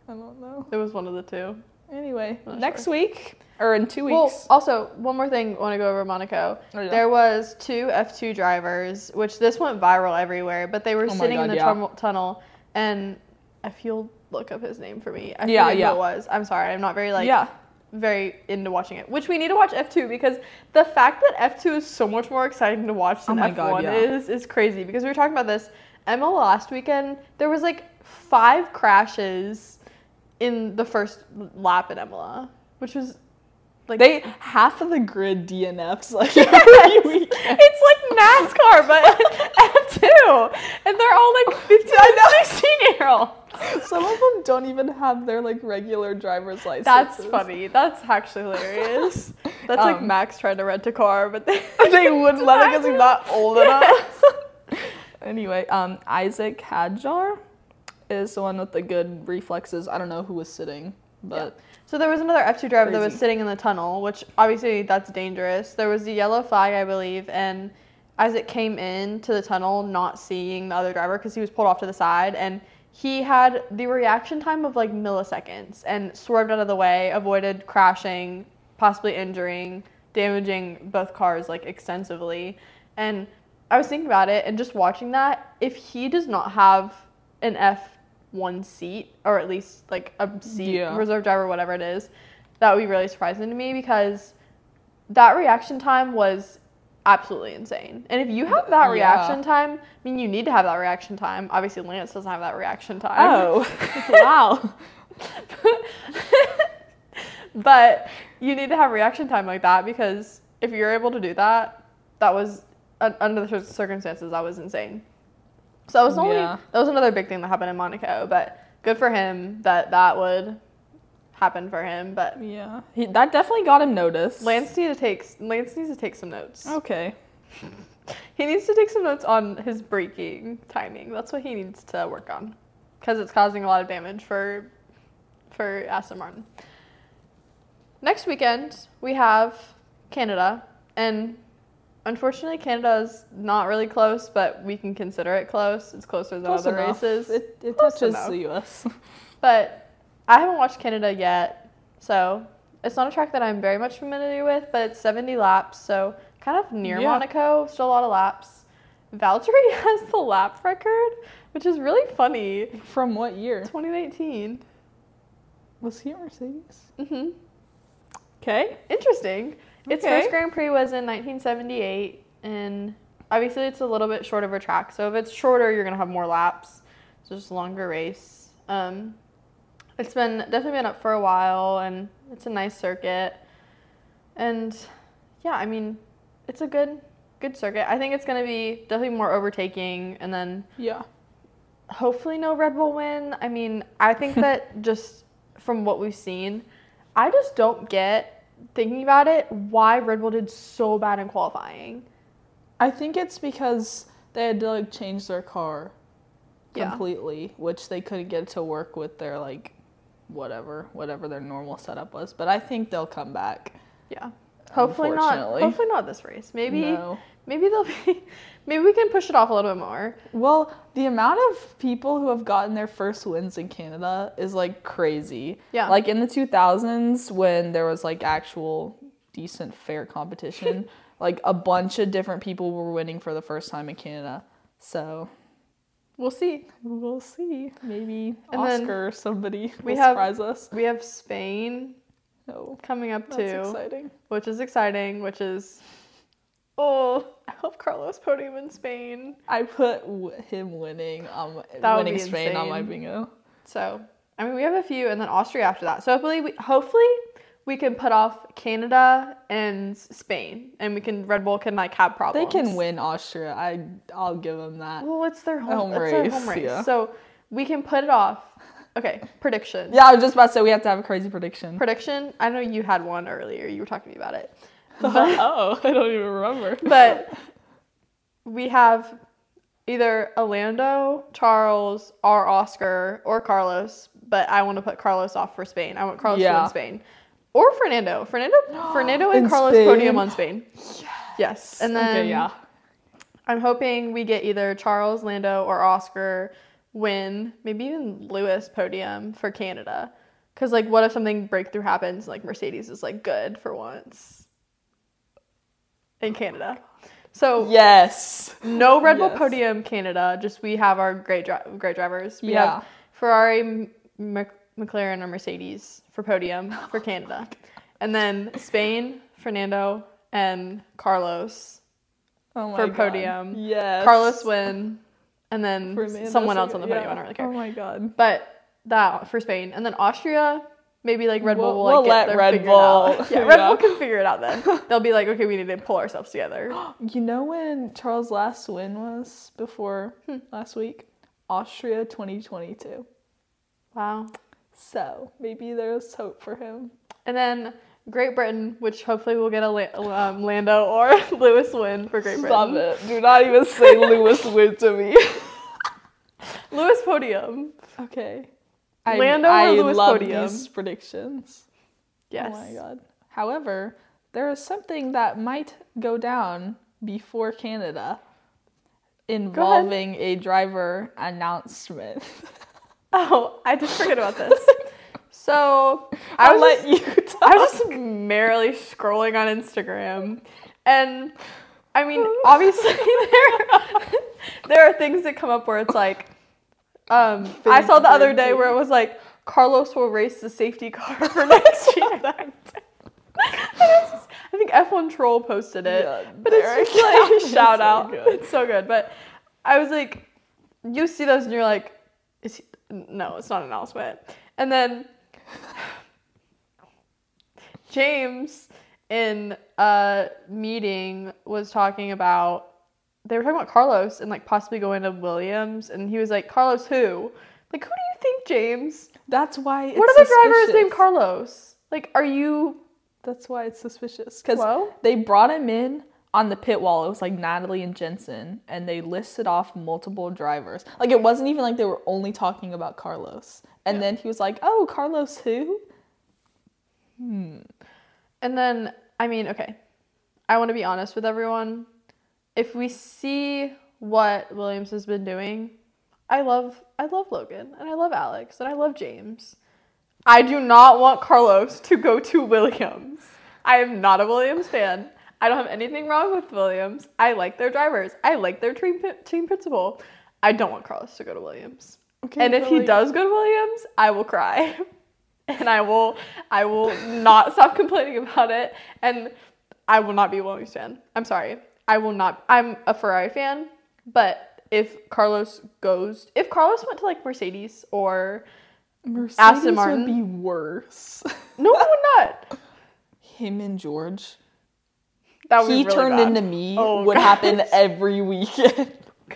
I don't know. It was one of the two. Anyway, Not next sure. week or in two Well, weeks. also, one more thing I want to go over Monaco. Oh, yeah. There was two F two drivers, which this went viral everywhere, but they were Oh my sitting in God, the yeah. tum- tunnel, and if you'll look up his name for me, I Yeah, forget yeah. who it was. I'm sorry, I'm not very, like, yeah. very into watching it, which we need to watch F two because the fact that F two is so much more exciting to watch than Oh my F one God, yeah. is is crazy because we were talking about this. Emma last weekend, there was like five crashes in the first lap at Imola, which was like They half of the grid D N Fs like Yes! every weekend. It's like NASCAR, but F two, and they're all like fifteen and sixteen year olds. Some of them don't even have their like regular driver's license. That's funny. That's actually hilarious. That's like Um, Max trying to rent a car, but they They wouldn't let it because he's not old enough. Yes. Anyway, um, Isaac Hadjar is the one with the good reflexes. I don't know who was sitting, but So there was another F two driver that was Crazy. sitting in the tunnel, which obviously that's dangerous. There was the yellow flag, I believe, and Isaac came in to the tunnel not seeing the other driver because he was pulled off to the side, and he had the reaction time of like milliseconds and swerved out of the way, avoided crashing, possibly injuring, damaging both cars like extensively. And I was thinking about it and just watching that, if he does not have an F one seat, or at least like a seat, Yeah. reserve driver, whatever it is, that would be really surprising to me because that reaction time was absolutely insane. And if you have that Yeah. reaction time, I mean, you need to have that reaction time. Obviously, Lance doesn't have that reaction time. oh, wow. But you need to have reaction time like that because if you're able to do that, that was, uh, under the circumstances, that was insane. So that was the only, Yeah. that was another big thing that happened in Monaco, but good for him that that would happen for him. But Yeah, he, that definitely got him noticed. Lance needs to take Lance needs to take some notes. Okay. He needs to take some notes on his braking timing. That's what he needs to work on, because it's causing a lot of damage for for Aston Martin. Next weekend we have Canada, and unfortunately Canada is not really close, but we can consider it close. It's closer than Close other enough. races. It, it Close touches enough. the U S But I haven't watched Canada yet, so it's not a track that I'm very much familiar with, but it's seventy laps, so kind of near Yeah. Monaco, still a lot of laps. Valtteri has the lap record, which is really funny. From what year? twenty nineteen. Was he at Mercedes? Mm-hmm. Okay. Interesting. Its Okay. first Grand Prix was in nineteen seventy-eight, and obviously it's a little bit short of a track, so if it's shorter, you're going to have more laps. So just a longer race. Um, it's been definitely been up for a while, and it's a nice circuit. And yeah, I mean, it's a good good circuit. I think it's going to be definitely more overtaking, and then Yeah. hopefully no Red Bull win. I mean, I think that just from what we've seen, I just don't get, thinking about it, why Red Bull did so bad in qualifying. I think it's because they had to like change their car Yeah. completely, which they couldn't get to work with their like whatever, whatever their normal setup was. But I think they'll come back. Yeah. Hopefully not. Unfortunately. Hopefully not this race. Maybe No. maybe they'll be maybe we can push it off a little bit more. Well, the amount of people who have gotten their first wins in Canada is like crazy. Yeah. Like in the two thousands when there was like actual decent fair competition, like a bunch of different people were winning for the first time in Canada. So We'll see. we'll see. Maybe And then Oscar or somebody we will have- surprise us. We have Spain No. coming up That's too, exciting. which is exciting, which is oh, I hope Carlos podium in Spain. I put w- him winning um That would winning be Spain on my insane. bingo. So, I mean, we have a few, and then Austria after that. So hopefully, we, hopefully we can put off Canada and Spain, and we can Red Bull can like have They problems. can win Austria. I I'll give them that. Well, it's their home, Home it's their race, home race. yeah. So we can put it off. Okay, prediction. Yeah, I was just about to say we have to have a crazy prediction. Prediction. I know you had one earlier. You were talking to me about it. oh, I don't even remember. But we have either Orlando, Charles, or Oscar, or Carlos. But I want to put Carlos off for Spain. I want Carlos to Yeah. win Spain. Or Fernando. Fernando Fernando and In Carlos Spain? podium on Spain. Yes. And then okay, yeah. I'm hoping we get either Charles, Lando, or Oscar win, maybe even Lewis podium for Canada. Because, like, what if something breakthrough happens, like, Mercedes is, like, good for once in Canada. So, yes. No Red Bull yes. podium Canada, just we have our great dri- great drivers. We yeah. have Ferrari, M- McLaren, or Mercedes for podium for Canada. And then Spain, Fernando, and Carlos oh my for God. podium. Yes. Carlos win, and then Fernando someone else on the podium. yeah. I don't really care. Oh my God. But that for Spain. And then Austria, maybe like Red Bull will we'll, like we'll get let their Red figured Bull. out. Yeah, Red yeah. Bull can figure it out then. They'll be like, okay, we need to pull ourselves together. You know when Charles' last win was before hmm. last week? Austria twenty twenty-two. Wow. So maybe there's hope for him. And then Great Britain, which hopefully will get a La- um, Lando or Lewis win for Great Britain. Stop it. Do not even say Lewis win to me. Lewis podium. Okay. Lando I, or I Lewis love podium. these predictions. Yes. Oh my God. However, there is something that might go down before Canada involving a driver announcement. Oh, I just forget about this. So I I'll was let just, you talk. I was just merrily scrolling on Instagram, and I mean, obviously there there are things that come up where it's like, um, I saw the other day where it was like Carlos will race the safety car for next year. Just, I think F one Troll posted it, Yeah, but it's just like a shout so out. good. It's so good, but I was like, you see those and you're like, is he? No, it's not an announcement. And then James in a meeting was talking about, they were talking about Carlos and like possibly going to Williams, and he was like, Carlos who? Like, who do you think, James? That's why it's What other suspicious. driver is named Carlos? Like, are you... That's why it's suspicious. Because Well? they brought him in on the pit wall. It was like Natalie and Jensen, and they listed off multiple drivers. Like, it wasn't even like they were only talking about Carlos. And Yeah. then he was like, oh, Carlos who? Hmm. And then, I mean, okay, I want to be honest with everyone. If we see what Williams has been doing, I love, I love Logan, and I love Alex, and I love James. I do not want Carlos to go to Williams. I am not a Williams fan. I don't have anything wrong with Williams. I like their drivers. I like their team, team principal. I don't want Carlos to go to Williams. Okay, And if he like, does go to Williams, I will cry. And I will I will not stop complaining about it. And I will not be a Williams fan. I'm sorry. I will not. I'm a Ferrari fan. But if Carlos goes, if Carlos went to like Mercedes or Mercedes Aston Martin, would be worse. No, it would not. Him and George. That would he be really turned bad. into me Oh, would gosh. happen every weekend.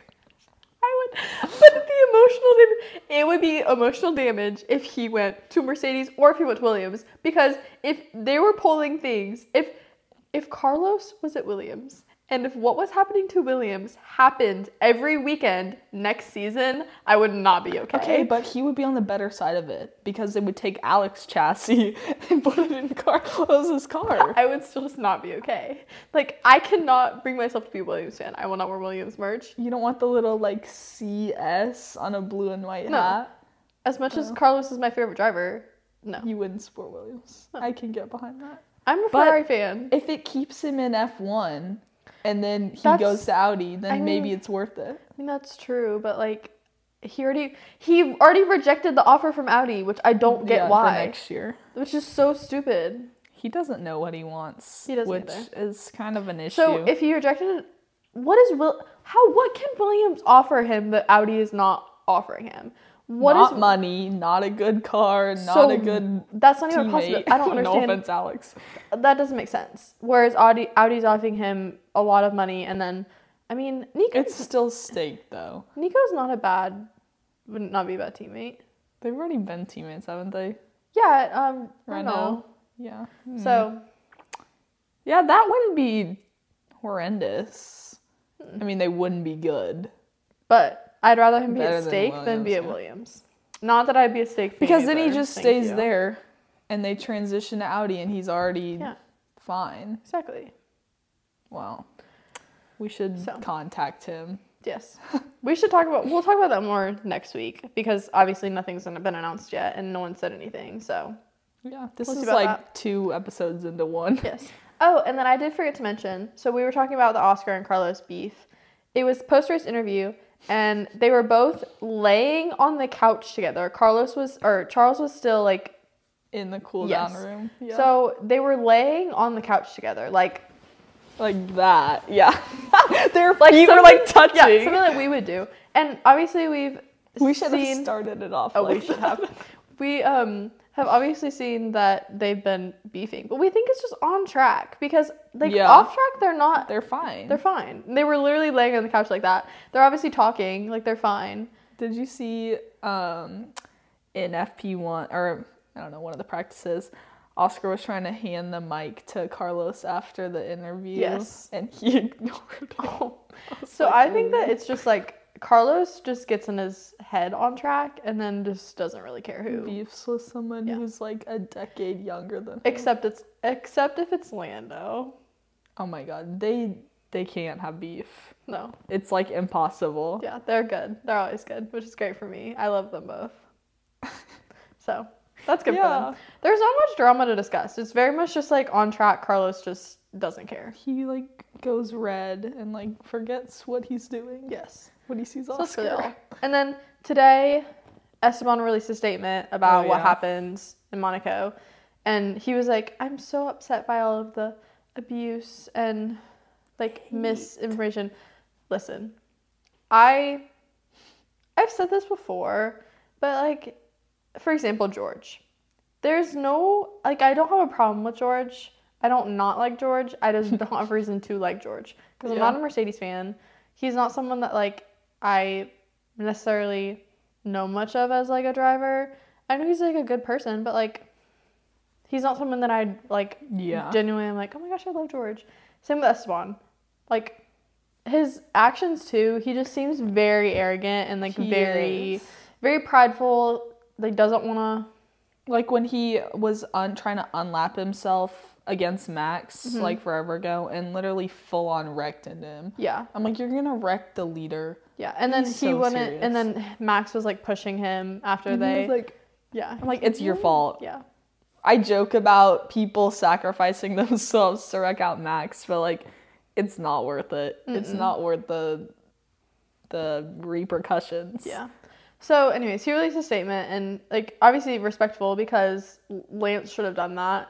I would, but the emotional damage, it would be emotional damage if he went to Mercedes or if he went to Williams. Because if they were polling things, if if Carlos was at Williams and if what was happening to Williams happened every weekend next season, I would not be okay. Okay, but he would be on the better side of it because they would take Alex chassis and put it in Carlos's car. I would still just not be okay. Like, I cannot bring myself to be a Williams fan. I will not wear Williams merch. You don't want the little like C S on a blue and white No. hat? As much No. as Carlos is my favorite driver, no. You wouldn't support Williams. No. I can get behind that. I'm a But Ferrari fan. If it keeps him in F one and then he That's- goes to Audi, then I mean- maybe it's worth it. I mean, that's true, but like, he already he already rejected the offer from Audi, which I don't get Yeah, why. for next year. Which is so stupid. He doesn't know what he wants, He doesn't which either. is kind of an issue. So if he rejected it, what is Will? How what can Williams offer him that Audi is not offering him? What is not money, not a good car, not so a good That's not even teammate. possible. I don't No understand. offense, Alex. That doesn't make sense. Whereas Audi Audi's offering him a lot of money, and then I mean, Nico's It's still staked though. Nico's not a bad, would not be a bad teammate. They've already been teammates, haven't they? Yeah, um, Right Renault. now. Yeah. Hmm. So yeah, that wouldn't be horrendous. I mean, they wouldn't be good. But I'd rather him be Better at than stake than be at Williams, yeah. Williams. Not that I'd be a stake fan Because then he either. just Thank stays you. there and they transition to Audi and he's already Yeah, fine. exactly. Well, we should So. contact him. Yes. We should talk about, we'll talk about that more next week because obviously nothing's been announced yet and no one said anything, so. Yeah, this We'll see is about like that. two episodes into one. Yes. Oh, and then I did forget to mention, so we were talking about the Oscar and Carlos beef. It was post-race interview, and they were both laying on the couch together. Carlos was, or Charles was still like, In the cool Yes. down room. Yeah. so they were laying on the couch together, like, like that. Yeah. Their like feet were like touching. Yeah, something that we would do. And obviously we've we should seen, have started it off Oh, like we should that. have. We um have obviously seen that they've been beefing, but we think it's just on track because like Yeah. off track they're not. They're fine. They're fine. They were literally laying on the couch like that. They're obviously talking, like they're fine. Did you see um, in F P one, or I don't know, one of the practices, Oscar was trying to hand the mic to Carlos after the interview. Yes. And he ignored it. Oh. was So like, I think that it's just like Carlos just gets in his head on track and then just doesn't really care who. beefs with someone Yeah. who's like a decade younger than him. Except it's except if it's Lando. Oh my god, they they can't have beef. No. It's like impossible. Yeah, they're good. They're always good, which is great for me. I love them both. So that's good for Yeah. them. There's not much drama to discuss. It's very much just like on track. Carlos just doesn't care. He like goes red and like forgets what he's doing Yes. when he sees So that's really Oscar. all. And then today, Esteban released a statement about Oh, what yeah. happens in Monaco. And he was like, I'm so upset by all of the abuse and like Hate. misinformation. Listen, I I've said this before, but like for example, George. There's no like I don't have a problem with George. I don't not like George. I just don't have reason to like George because I'm Yeah. not a Mercedes fan. He's not someone that like I necessarily know much of as like a driver. I know he's like a good person, but like he's not someone that I'd like Yeah. genuinely am like, oh my gosh, I love George. Same with Esteban. Like his actions too, he just seems very arrogant and like He very is. very prideful. Like doesn't wanna Like when he was un- trying to unlap himself against Max Mhm. like forever ago and literally full on wrecked into him. yeah. I'm like, you're gonna wreck the leader. Yeah. And then He's he so wouldn't serious. and then Max was like pushing him after And he they was like, Yeah. I'm like, it's your fault. Yeah. I joke about people sacrificing themselves to wreck out Max, but like, it's not worth it. It's Mm-mm. not worth the the repercussions. Yeah. So, anyways, he released a statement and, like, obviously respectful because Lance should have done that.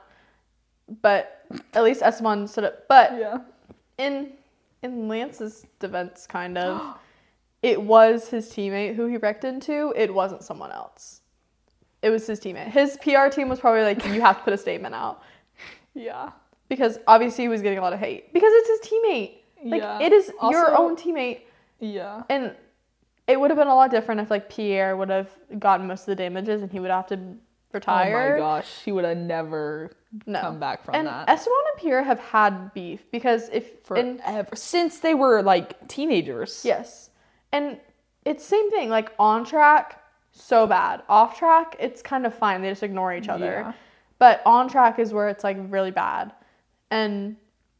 But at least Esteban stood up. But Yeah. in in Lance's defense, kind of, it was his teammate who he wrecked into. It wasn't someone else. It was his teammate. His P R team was probably like, you have to put a statement out. Yeah. Because obviously he was getting a lot of hate. Because it's his teammate. Like, Yeah. it is your Also- own teammate. Yeah. And it would have been a lot different if like Pierre would have gotten most of the damages and he would have to retire. Oh my gosh, he would have never No. come back from And that. Esteban and Pierre have had beef because if in Forever. Since they were like teenagers. yes, and it's same thing. Like on track, so bad. Off track, it's kind of fine. They just ignore each other. Yeah. But on track is where it's like really bad, and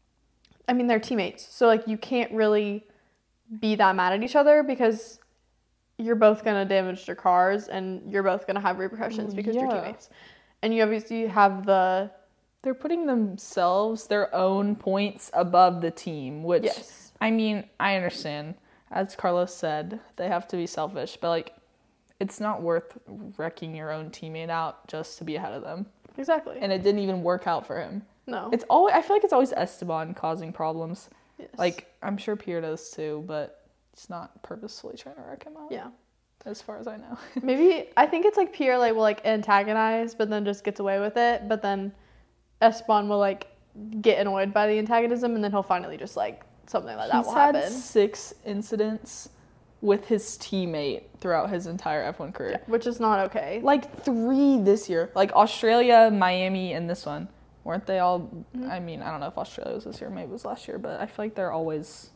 I mean they're teammates, so like you can't really be that mad at each other because you're both gonna damage their cars and you're both gonna have repercussions because you're Yeah. teammates, and you obviously have the They're putting themselves, their own points above the team, which, yes. I mean, I understand. As Carlos said, they have to be selfish, but like, it's not worth wrecking your own teammate out just to be ahead of them. Exactly. And it didn't even work out for him. no. It's always, I feel like it's always Esteban causing problems. Yes. Like, I'm sure Pierre does too, but it's not purposefully trying to wreck him out. yeah. As far as I know. Maybe I think it's like Pierre like will like antagonize, but then just gets away with it. But then Esteban will like get annoyed by the antagonism, and then he'll finally just like something like that He's will had happen. six incidents with his teammate throughout his entire F one career. Yeah, which is not okay. Like three this year. Like Australia, Miami, and this one. Weren't they all? Mm-hmm. I mean, I don't know if Australia was this year, maybe it was last year, but I feel like they're always.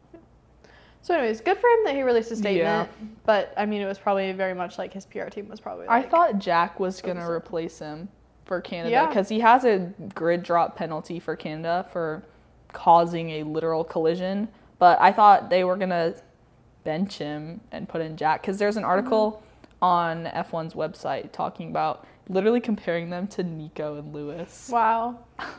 So, anyways, good for him that he released a statement. Yeah. But I mean, it was probably very much like his P R team was probably. I Like, thought Jack was gonna focus on- replace him for Canada Yeah. because he has a grid drop penalty for Canada for causing a literal collision. But I thought they were gonna bench him and put in Jack. Because there's an article mm-hmm. on F one's website talking about literally comparing them to Nico and Lewis. Wow.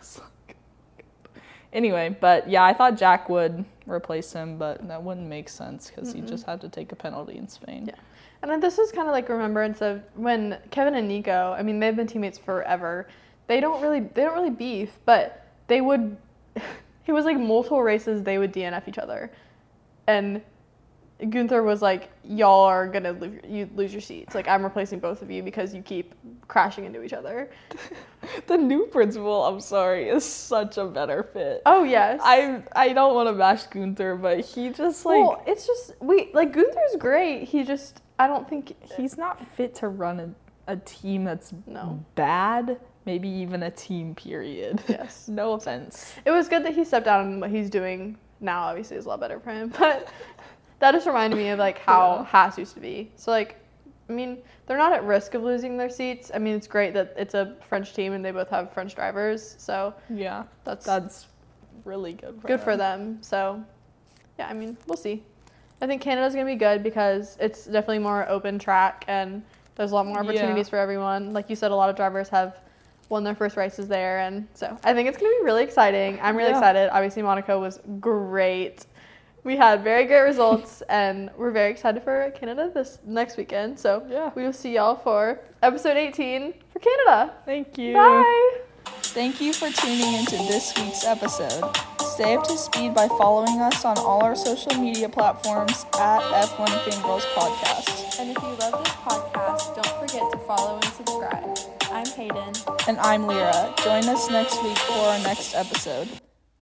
Anyway, but yeah, I thought Jack would replace him, but that wouldn't make sense because he just had to take a penalty in Spain. Yeah. And then this is kind of like remembrance of when Kevin and Nico, I mean, they've been teammates forever. They don't really, they don't really beef, but they would, it was like multiple races they would D N F each other. And Gunther was like, y'all are going to lose, you lose your seats. Like, I'm replacing both of you because you keep crashing into each other. The new principal, I'm sorry, is such a better fit. Oh, yes. I I don't want to bash Gunther, but he just, like... Well, it's just, we, like, Gunther's great. He just, I don't think... He's not fit to run a, a team that's no. bad, maybe even a team, period. Yes. No offense. It was good that he stepped down, and what he's doing now, obviously, is a lot better for him, but... That just reminded me of, like, how yeah. Haas used to be. So, like, I mean, they're not at risk of losing their seats. I mean, it's great that it's a French team and they both have French drivers. So, yeah, that's that's really good for good them. for them. So, yeah, I mean, we'll see. I think Canada's going to be good because it's definitely more open track and there's a lot more opportunities yeah. for everyone. Like you said, a lot of drivers have won their first races there. And so, I think it's going to be really exciting. I'm really yeah. excited. Obviously, Monaco was great. We had very great results, and we're very excited for Canada this next weekend. So yeah. we will see y'all for episode eighteen for Canada. Thank you. Bye. Thank you for tuning into this week's episode. Stay up to speed by following us on all our social media platforms at F one Fangirls Podcast. And if you love this podcast, don't forget to follow and subscribe. I'm Hayden. And I'm Lyra. Join us next week for our next episode.